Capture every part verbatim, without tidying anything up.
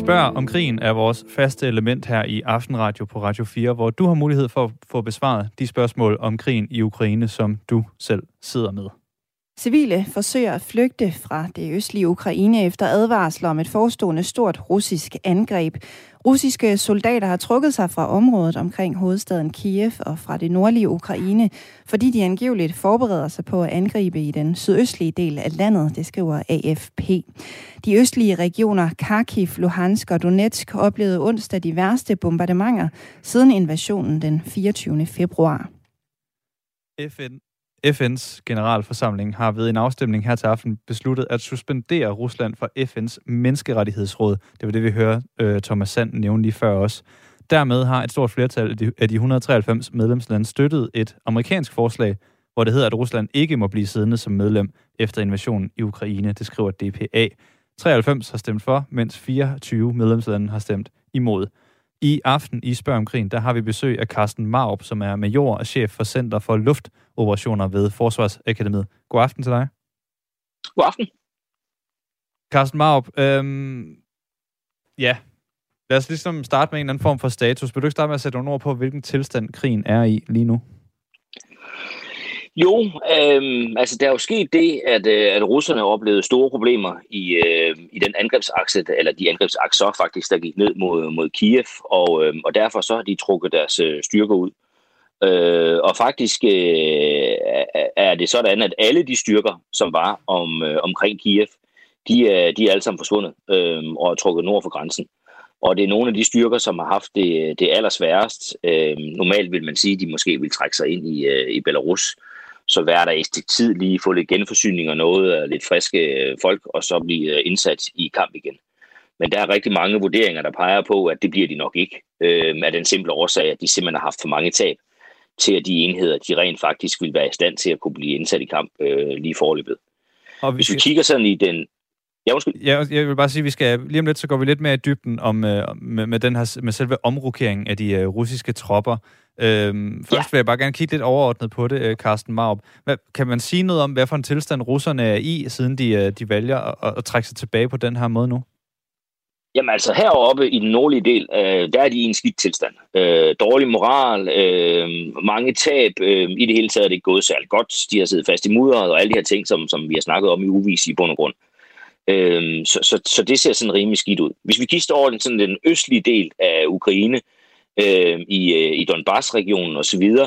Spørg om krigen er vores faste element her i Aftenradio på Radio fire, hvor du har mulighed for at få besvaret de spørgsmål om krigen i Ukraine, som du selv sidder med. Civile forsøger at flygte fra det østlige Ukraine efter advarsler om et forestående stort russisk angreb. Russiske soldater har trukket sig fra området omkring hovedstaden Kiev og fra det nordlige Ukraine, fordi de angiveligt forbereder sig på at angribe i den sydøstlige del af landet, det skriver A F P. De østlige regioner Kharkiv, Luhansk og Donetsk oplevede onsdag de værste bombardementer siden invasionen den fireogtyvende februar. F N F N's generalforsamling har ved en afstemning her til aften besluttet at suspendere Rusland fra F N's menneskerettighedsråd. Det var det, vi hører øh, Thomas Sand nævne lige før os. Dermed har et stort flertal af de et hundrede og treoghalvfems medlemslande støttet et amerikansk forslag, hvor det hedder, at Rusland ikke må blive siddende som medlem efter invasionen i Ukraine. Det skriver D P A. treoghalvfems har stemt for, mens fireogtyve medlemslande har stemt imod. I aften i Spørg om krigen, der har vi besøg af Carsten Marup, som er major og chef for Center for Luftoperationer ved Forsvarsakademiet. God aften til dig. God aften. Carsten Marup, øhm, ja, lad os ligesom starte med en eller anden form for status. Vil du ikke starte med at sætte nogle ord på, hvilken tilstand krigen er i lige nu? Jo, øhm, altså der er jo sket det, at, øh, at russerne oplevede store problemer i, øh, i den angrebsakse, eller de angrebsakser faktisk, der gik ned mod, mod Kiev, og, øh, og derfor så har de trukket deres øh, styrker ud. Øh, og faktisk øh, er det sådan, at alle de styrker, som var om, øh, omkring Kiev, de er, de er alle sammen forsvundet øh, og er trukket nord for grænsen. Og det er nogle af de styrker, som har haft det, det allersværest. Øh, normalt vil man sige, at de måske vil trække sig ind i, øh, i Belarus. Så hver der i et tid lige få lidt genforsyning og noget af lidt friske folk, og så blive indsat i kamp igen. Men der er rigtig mange vurderinger, der peger på, at det bliver de nok ikke. Øh, af den simple årsag, at de simpelthen har haft for mange tab til, at de enheder, de rent faktisk vil være i stand til at kunne blive indsat i kamp øh, lige forløbet. Og hvis vi kigger sådan i den... Ja, ja, jeg vil bare sige, at vi skal lige om lidt, så går vi lidt mere i dybden om, med, med, den her, med selve omrokeringen af de uh, russiske tropper. Øhm, først ja. vil jeg bare gerne kigge lidt overordnet på det, Carsten Marup. Hvad, kan man sige noget om, hvad for en tilstand russerne er i, siden de, de vælger at, at trække sig tilbage på den her måde nu? Jamen altså heroppe i den nordlige del, øh, der er de i en skidt tilstand. Øh, dårlig moral, øh, mange tab, øh, i det hele taget er det ikke gået særlig godt. De har siddet fast i mudderet og alle de her ting, som, som vi har snakket om i uvis i bund og grund. Øh, så, så, så det ser sådan rimelig skidt ud. Hvis vi kigger over den, sådan den østlige del af Ukraine, øh, i, i Donbass-regionen og så videre,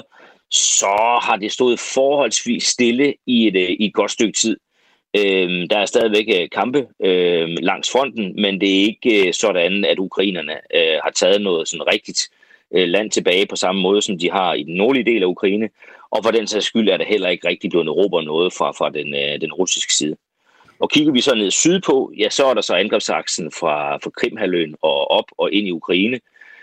så har det stået forholdsvis stille i et, i et godt stykke tid. Øh, der er stadigvæk kampe øh, langs fronten, men det er ikke sådan, at ukrainerne øh, har taget noget sådan rigtigt øh, land tilbage på samme måde, som de har i den nordlige del af Ukraine. Og for den sags skyld er der heller ikke rigtig blevet råber noget fra, fra den, øh, den russiske side. Og kigger vi så ned sydpå, ja, så er der så angrebsaksen fra, fra Krimhalvøen og op og ind i Ukraine,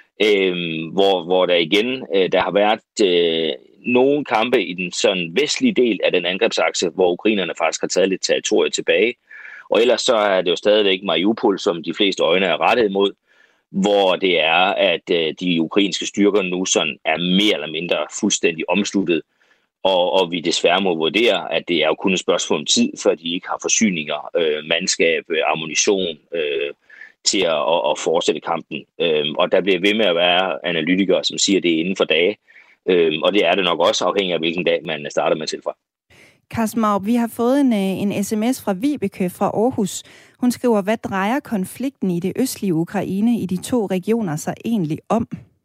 øh, hvor, hvor der igen øh, der har været øh, nogle kampe i den sådan vestlige del af den angrebsakse, hvor ukrainerne faktisk har taget lidt territorie tilbage. Og ellers så er det jo stadigvæk Mariupol, som de fleste øjne er rettet imod, hvor det er, at øh, de ukrainske styrker nu sådan er mere eller mindre fuldstændig omsluttet. Og, og vi desværre må vurdere, at det er jo kun et spørgsmål om tid, før de ikke har forsyninger, øh, mandskab, øh, ammunition øh, til at, at, at fortsætte kampen. Øh, og der bliver ved med at være analytikere, som siger, at det er inden for dage. Øh, og det er det nok også afhængig af, hvilken dag man starter med til fra. Carsten Marup, vi har fået en, en sms fra Vibeke fra Aarhus. Hun skriver, hvad drejer konflikten i det østlige Ukraine i de to regioner sig egentlig om?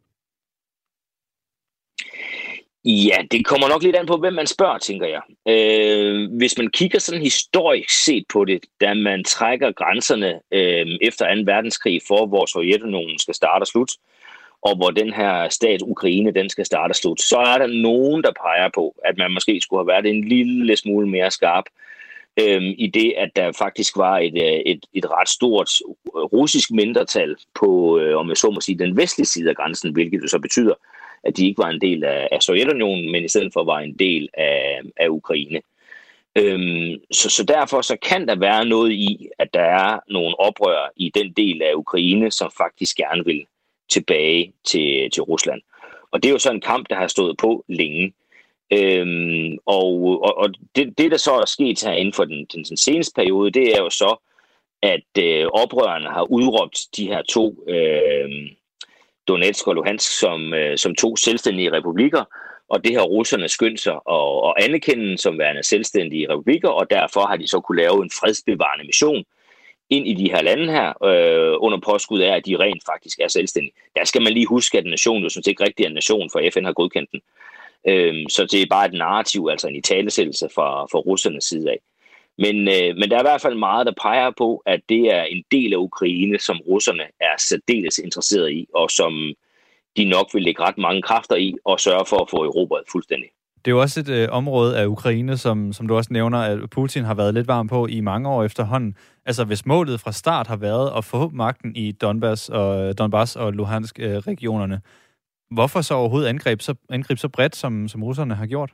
Ja, det kommer nok lidt an på, hvem man spørger, tænker jeg. Øh, hvis man kigger sådan historisk set på det, da man trækker grænserne øh, efter anden verdenskrig for, hvor Sovjetunionen skal starte og slutte, og hvor den her stat Ukraine, den skal starte og slutte, så er der nogen, der peger på, at man måske skulle have været en lille smule mere skarp øh, i det, at der faktisk var et, et, et ret stort russisk mindretal på, øh, om jeg så må sige, den vestlige side af grænsen, hvilket jo så betyder, at de ikke var en del af, af Sovjetunionen, men i stedet for var en del af, af Ukraine. Øhm, så, så derfor så kan der være noget i, at der er nogle oprør i den del af Ukraine, som faktisk gerne vil tilbage til, til Rusland. Og det er jo så en kamp, der har stået på længe. Øhm, og og, og det, det, der så er sket her inden for den, den, den seneste periode, det er jo så, at øh, oprørerne har udråbt de her to, øh, Donetsk og Luhansk, som, øh, som to selvstændige republikker, og det har russerne skyndt sig at, at anerkende som værende selvstændige republikker, og derfor har de så kunne lave en fredsbevarende mission ind i de her lande her, øh, under påskud af, at de rent faktisk er selvstændige. Der skal man lige huske, at en nation jo synes ikke rigtig er en nation, for F N har godkendt den. Øh, så det er bare et narrativ, altså en italesættelse fra, fra russernes side af. Men, øh, men der er i hvert fald meget, der peger på, at det er en del af Ukraine, som russerne er særdeles interesseret i, og som de nok vil lægge ret mange kræfter i, og sørge for at få erobret fuldstændig. Det er jo også et øh, område af Ukraine, som, som du også nævner, at Putin har været lidt varm på i mange år efterhånden. Altså hvis målet fra start har været at få magten i Donbass og, Donbass og Luhansk-regionerne, hvorfor så overhovedet angribe så, angribe så bredt, som, som russerne har gjort?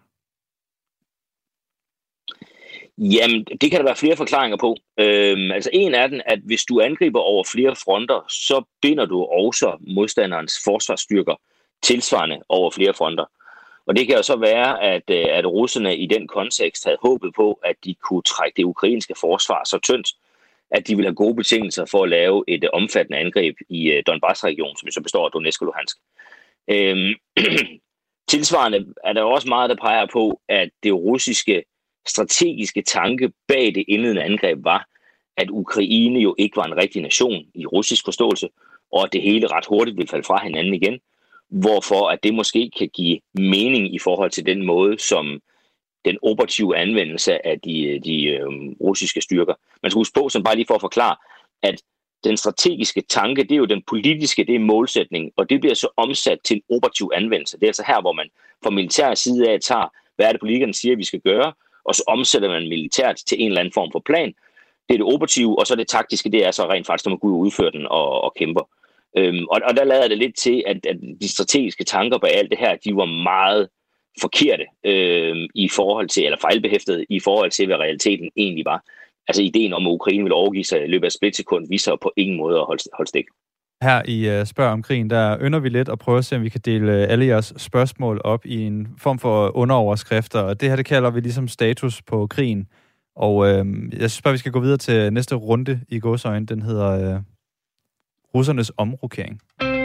Jamen, det kan der være flere forklaringer på. Øhm, altså en af den, at hvis du angriber over flere fronter, så binder du også modstanderens forsvarsstyrker tilsvarende over flere fronter. Og det kan jo så være, at, at russerne i den kontekst havde håbet på, at de kunne trække det ukrainske forsvar så tyndt, at de ville have gode betingelser for at lave et omfattende angreb i Donbass-regionen, som så består af Donetsk og Luhansk. Øhm, tilsvarende er der også meget, der peger på, at det russiske strategiske tanke bag det indledende angreb var, at Ukraine jo ikke var en rigtig nation i russisk forståelse, og at det hele ret hurtigt ville falde fra hinanden igen, hvorfor at det måske kan give mening i forhold til den måde, som den operative anvendelse af de, de øhm, russiske styrker. Man skal huske på, som bare lige for at forklare, at den strategiske tanke, det er jo den politiske, det er målsætning, og det bliver så omsat til operativ anvendelse. Det er altså her, hvor man fra militær side af tager, hvad er det politikerne siger, vi skal gøre, og så omsætter man militært til en eller anden form for plan. Det er det operative, og så det taktiske, det er så rent faktisk, når man går ud og udfører den og, og kæmper. Øhm, og, og der lader det lidt til, at, at de strategiske tanker bag alt det her, de var meget forkerte øhm, i forhold til, eller fejlbehæftede i forhold til, hvad realiteten egentlig var. Altså ideen om, at Ukraine ville overgive sig i løbet af splitsekund, viser på ingen måde at holde, holde stik. Her i uh, Spørg om krigen, der ynder vi lidt at prøve at se, om vi kan dele alle jeres spørgsmål op i en form for underoverskrifter. Og det her, det kalder vi ligesom status på krigen. Og uh, jeg synes bare, vi skal gå videre til næste runde i gåseøjne. Den hedder uh, russernes omrokering.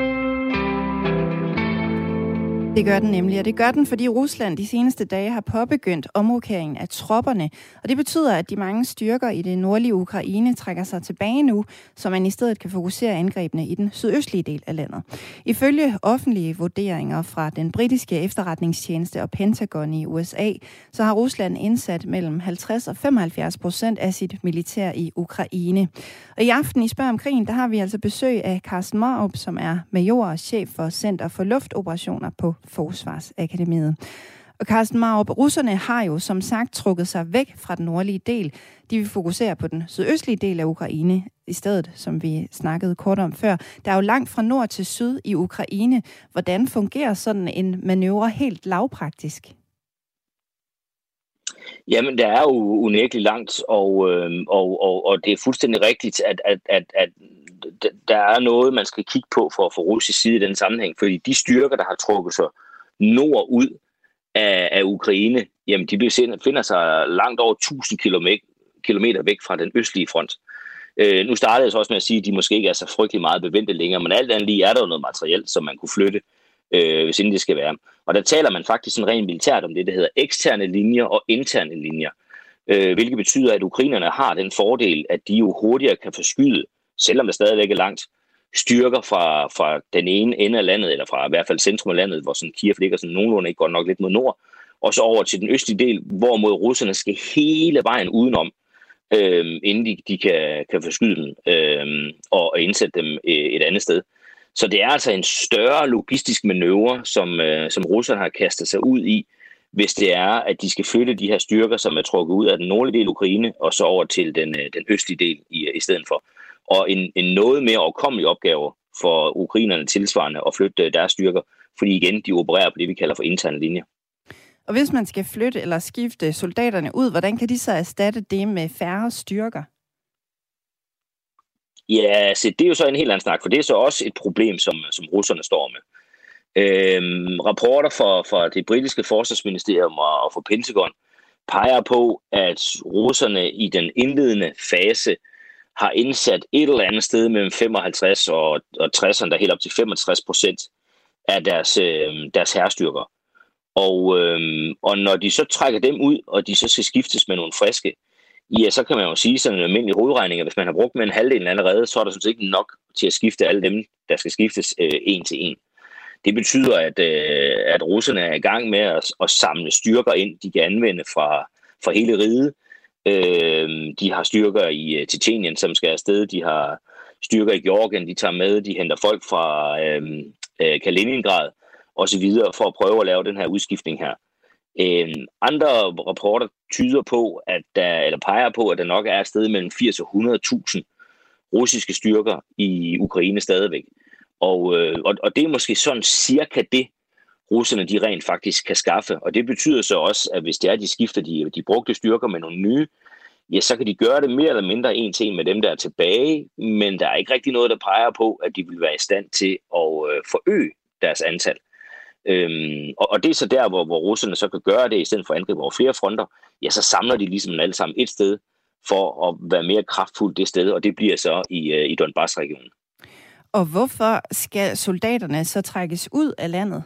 Det gør den nemlig, og det gør den, fordi Rusland de seneste dage har påbegyndt omrokeringen af tropperne. Og det betyder, at de mange styrker i det nordlige Ukraine trækker sig tilbage nu, så man i stedet kan fokusere angrebene i den sydøstlige del af landet. Ifølge offentlige vurderinger fra den britiske efterretningstjeneste og Pentagon i U S A, så har Rusland indsat mellem halvtreds og femoghalvfjerds procent af sit militær i Ukraine. Og i aften i Spørg om krigen, der har vi altså besøg af Carsten Maarup, som er major og chef for Center for Luftoperationer på Forsvarsakademiet. Og Carsten Maarup, russerne har jo som sagt trukket sig væk fra den nordlige del. De vil fokusere på den sydøstlige del af Ukraine i stedet, som vi snakkede kort om før. Der er jo langt fra nord til syd i Ukraine. Hvordan fungerer sådan en manøvre helt lavpraktisk? Jamen, der er jo unægteligt langt, og, øh, og, og, og det er fuldstændig rigtigt, at, at, at, at der er noget, man skal kigge på for, for russisk side i den sammenhæng, fordi de styrker, der har trukket sig nordud af, af Ukraine, jamen de befinder sig langt over tusind kilometer væk fra den østlige front. Øh, nu startede jeg så også med at sige, at de måske ikke er så frygtelig meget bevendte længere, men alt andet lige er der jo noget materiel, som man kunne flytte, øh, hvis inden det skal være. Og der taler man faktisk sådan rent militært om det, der hedder eksterne linjer og interne linjer, øh, hvilket betyder, at ukrainerne har den fordel, at de jo hurtigere kan forskyde, selvom der stadigvæk er langt, styrker fra, fra den ene ende af landet, eller fra i hvert fald centrum af landet, hvor sådan Kiev ligger sådan nogenlunde ikke godt nok lidt mod nord, og så over til den østlige del, hvorimod russerne skal hele vejen udenom, øh, inden de, de kan, kan forskyde dem øh, og indsætte dem et andet sted. Så det er altså en større logistisk manøvre, som, øh, som russerne har kastet sig ud i, hvis det er, at de skal flytte de her styrker, som er trukket ud af den nordlige del af Ukraine, og så over til den, den østlige del i, i stedet for. Og en, en noget mere overkommelig opgave for ukrainerne tilsvarende at flytte deres styrker, fordi igen, de opererer på det, vi kalder for interne linjer. Og hvis man skal flytte eller skifte soldaterne ud, hvordan kan de så erstatte det med færre styrker? Ja, så det er jo så en helt anden snak, for det er så også et problem, som, som russerne står med. Øhm, rapporter fra, fra det britiske forsvarsministerium og, og fra Pentagon peger på, at russerne i den indledende fase har indsat et eller andet sted mellem femoghalvtreds og, og tres, der helt op til femogtres procent af deres, øh, deres hærstyrker. Og, øh, og når de så trækker dem ud, og de så skal skiftes med nogle friske, ja, så kan man jo sige sådan en almindelig hovedregning, at hvis man har brugt med en halvdel allerede, så er der sådan set ikke nok til at skifte alle dem, der skal skiftes øh, en til en. Det betyder, at, øh, at russerne er i gang med at, at samle styrker ind, de kan anvende fra, fra hele riget. Øh, de har styrker i uh, Tjetjenien, som skal afsted. De har styrker i Georgien, de tager med. De henter folk fra øh, øh, Kaliningrad og så videre for at prøve at lave den her udskiftning her. Øh, andre rapporter tyder på, at der, eller peger på, at der nok er et sted mellem firs og hundrede tusind russiske styrker i Ukraine stadigvæk. Og, øh, og, og det er måske sådan cirka det, russerne de rent faktisk kan skaffe. Og det betyder så også, at hvis det er, de skifter de, de brugte styrker med nogle nye, ja, så kan de gøre det mere eller mindre en til en med dem, der er tilbage. Men der er ikke rigtig noget, der peger på, at de vil være i stand til at øh, forøge deres antal. Øhm, og, og det er så der, hvor, hvor russerne så kan gøre det, i stedet for at angribe over flere fronter, ja, så samler de ligesom alle sammen et sted, for at være mere kraftfuldt det sted, og det bliver så i, øh, i Donbass-regionen. Og hvorfor skal soldaterne så trækkes ud af landet?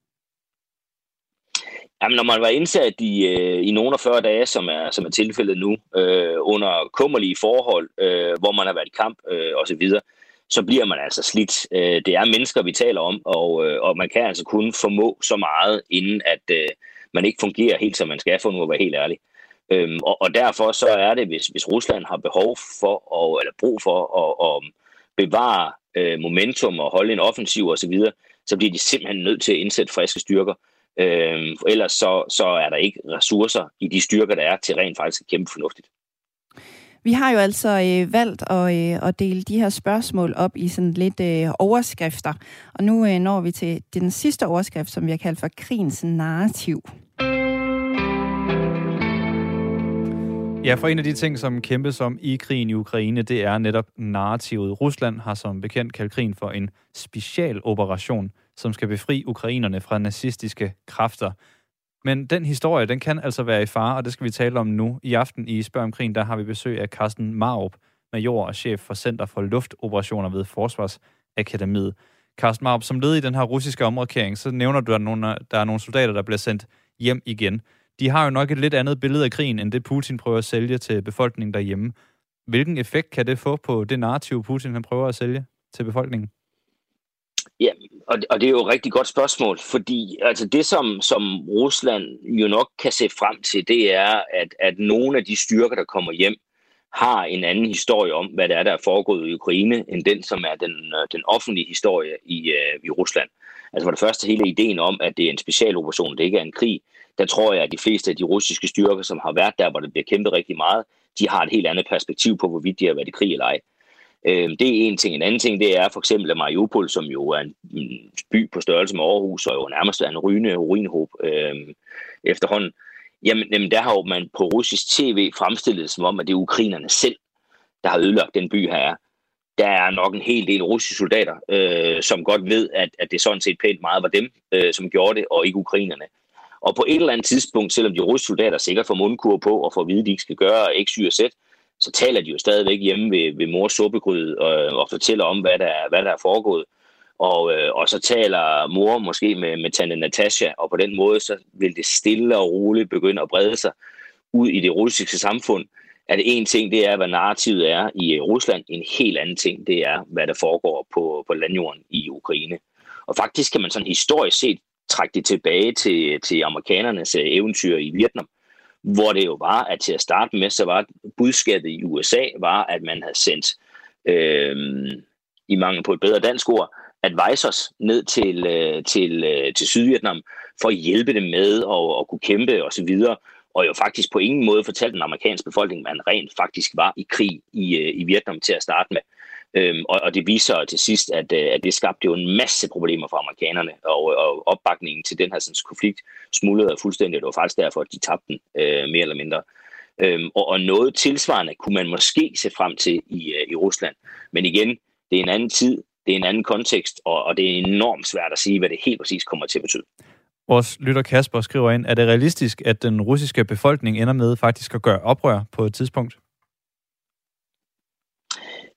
Jamen, når man var indsat i, øh, i nogle af fyrre dage, som er, som er tilfældet nu, øh, under kummerlige forhold, øh, hvor man har været i kamp øh, osv., så bliver man altså slidt. Øh, det er mennesker, vi taler om, og, øh, og man kan altså kun formå så meget, inden at øh, man ikke fungerer helt, som man skal, for nu at være helt ærlig. Øhm, og, og derfor så er det, hvis, hvis Rusland har behov for, og, eller brug for at, at bevare øh, momentum og holde en offensiv osv., så, så bliver de simpelthen nødt til at indsætte friske styrker. Øhm, for ellers så, så er der ikke ressourcer i de styrker, der er til rent faktisk at kæmpe fornuftigt. Vi har jo altså øh, valgt at, øh, at dele de her spørgsmål op i sådan lidt øh, overskrifter. Og nu øh, når vi til den sidste overskrift, som vi har kaldt for krigens narrativ. Ja, for en af de ting, som kæmpes om i krigen i Ukraine, det er netop narrativet. Rusland har som bekendt kaldt krigen for en specialoperation, som skal befri ukrainerne fra nazistiske kræfter. Men den historie, den kan altså være i fare, og det skal vi tale om nu. I aften i Spørg om krigen, der har vi besøg af Carsten Marup, major og chef for Center for Luftoperationer ved Forsvarsakademiet. Carsten Marup, som led i den her russiske omrokering, så nævner du, at der er nogle soldater, der bliver sendt hjem igen. De har jo nok et lidt andet billede af krigen, end det Putin prøver at sælge til befolkningen derhjemme. Hvilken effekt kan det få på det narrativ, Putin han prøver at sælge til befolkningen? Ja, og, og det er jo et rigtig godt spørgsmål, fordi altså det, som, som Rusland jo nok kan se frem til, det er, at, at nogle af de styrker, der kommer hjem, har en anden historie om, hvad det er, der er foregået i Ukraine, end den, som er den, den offentlige historie i, uh, i Rusland. Altså for det første hele ideen om, at det er en specialoperation, det ikke er en krig, der tror jeg, at de fleste af de russiske styrker, som har været der, hvor det bliver kæmpet rigtig meget, de har et helt andet perspektiv på, hvorvidt de har været i krig eller ej. Det er en ting. En anden ting, det er for eksempel Mariupol, som jo er en by på størrelse med Aarhus, og jo nærmest er en rygende urinhob øh, efterhånden. Jamen, jamen, der har jo man på russisk tv fremstillet som om, at det er ukrainerne selv, der har ødelagt den by her. Der er nok en hel del russiske soldater, øh, som godt ved, at, at det sådan set pænt meget var dem, øh, som gjorde det, og ikke ukrainerne. Og på et eller andet tidspunkt, selvom de russiske soldater sikkert får mundkur på og får at vide, at de ikke skal gøre X, Y og Z, så taler de jo stadigvæk hjemme ved, ved mors suppegryde og, og fortæller om, hvad der, hvad der er foregået. Og, øh, og så taler mor måske med, med tante Natasha, og på den måde, så vil det stille og roligt begynde at brede sig ud i det russiske samfund. At en ting, det er, hvad narrativet er i Rusland. En helt anden ting, det er, hvad der foregår på, på landjorden i Ukraine. Og faktisk kan man sådan historisk set trække det tilbage til, til amerikanernes eventyr i Vietnam, hvor det jo var, at til at starte med, så var budskabet i U S A, var, at man havde sendt, øh, i mangel på et bedre dansk ord, advisors ned til, øh, til, øh, til Sydvietnam, for at hjælpe dem med at, at kunne kæmpe og så videre, og jo faktisk på ingen måde fortalte den amerikanske befolkning, at man rent faktisk var i krig i, øh, i Vietnam til at starte med. Øhm, og, og det viser til sidst, at, at det skabte jo en masse problemer for amerikanerne, og, og opbakningen til den her sådan, konflikt smuldrede fuldstændig, og det var faktisk derfor, at de tabte den, øh, mere eller mindre. Øhm, og, og noget tilsvarende kunne man måske se frem til i, øh, i Rusland. Men igen, det er en anden tid, det er en anden kontekst, og, og det er enormt svært at sige, hvad det helt præcis kommer til at betyde. Vores lytter Kasper skriver ind, er det realistisk, at den russiske befolkning ender med faktisk at gøre oprør på et tidspunkt?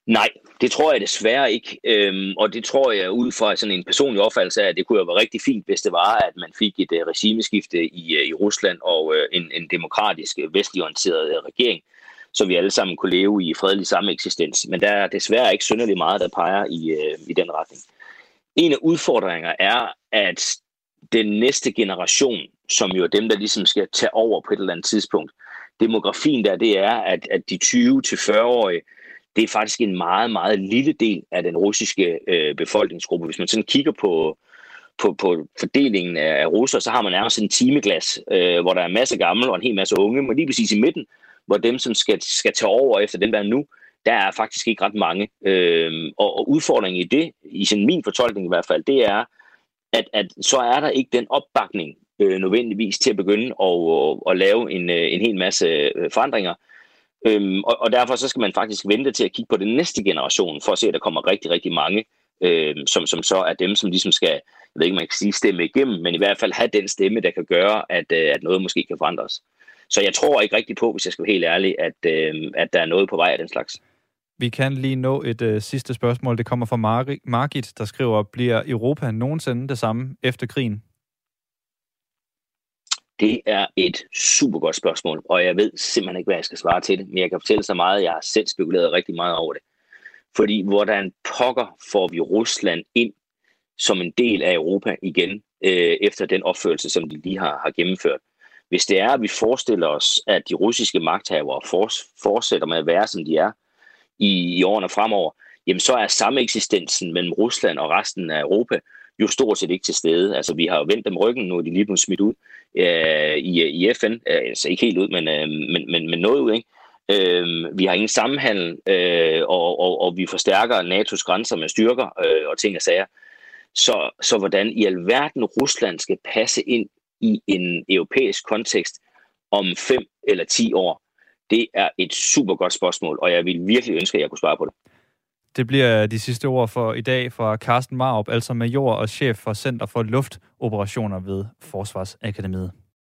Nej, det tror jeg desværre ikke, øhm, og det tror jeg ud fra sådan en personlig opfattelse af, at det kunne jo være rigtig fint, hvis det var, at man fik et uh, regimeskifte i, uh, i Rusland og uh, en, en demokratisk, vestlig orienteret uh, regering, så vi alle sammen kunne leve i fredelig sameksistens. Men der er desværre ikke synderligt meget, der peger i, uh, i den retning. En af udfordringer er, at den næste generation, som jo er dem, der ligesom skal tage over på et eller andet tidspunkt, demografien der, det er, at, at de tyve til fyrre-årige, det er faktisk en meget, meget lille del af den russiske øh, befolkningsgruppe. Hvis man sådan kigger på, på, på fordelingen af, af russer, så har man nærmest en timeglas, øh, hvor der er en masse gamle og en hel masse unge, men lige præcis i midten, hvor dem, som skal, skal tage over efter dem, der er nu, der er faktisk ikke ret mange. Øh, og, og udfordringen i det, i sådan min fortolkning i hvert fald, det er, at, at så er der ikke den opbakning øh, nødvendigvis til at begynde at, at, at lave en, en hel masse øh, forandringer. Øhm, og, og derfor så skal man faktisk vente til at kigge på den næste generation, for at se, at der kommer rigtig, rigtig mange, øhm, som, som så er dem, som ligesom skal, jeg ved ikke, man kan sige stemme igennem, men i hvert fald have den stemme, der kan gøre, at, øh, at noget måske kan forandres. Så jeg tror ikke rigtig på, hvis jeg skal være helt ærlig, at, øh, at der er noget på vej af den slags. Vi kan lige nå et øh, sidste spørgsmål. Det kommer fra Mar- Margit, der skriver, bliver Europa nogensinde det samme efter krigen? Det er et super godt spørgsmål, og jeg ved simpelthen ikke, hvad jeg skal svare til det, men jeg kan fortælle så meget, jeg har selv spekuleret rigtig meget over det. Fordi hvordan pokker får vi Rusland ind som en del af Europa igen, øh, efter den opførelse, som de lige har, har gennemført. Hvis det er, at vi forestiller os, at de russiske magthavere for, fortsætter med at være, som de er i, i årene fremover, jamen så er sameksistensen mellem Rusland og resten af Europa jo stort set ikke til stede. Altså, vi har jo vendt dem ryggen, nu er de lige blevet smidt ud øh, i, i F N. Altså, ikke helt ud, men, øh, men, men, men noget ud, ikke? Øh, vi har ingen sammenhandel, øh, og, og, og vi forstærker N A T O's grænser med styrker øh, og ting og sager. Så, så hvordan i alverden Rusland skal passe ind i en europæisk kontekst om fem eller ti år, det er et super godt spørgsmål, og jeg vil virkelig ønske, at jeg kunne svare på det. Det bliver de sidste ord for i dag fra Carsten Marup, altså major og chef for Center for Luftoperationer ved Forsvarsakademiet.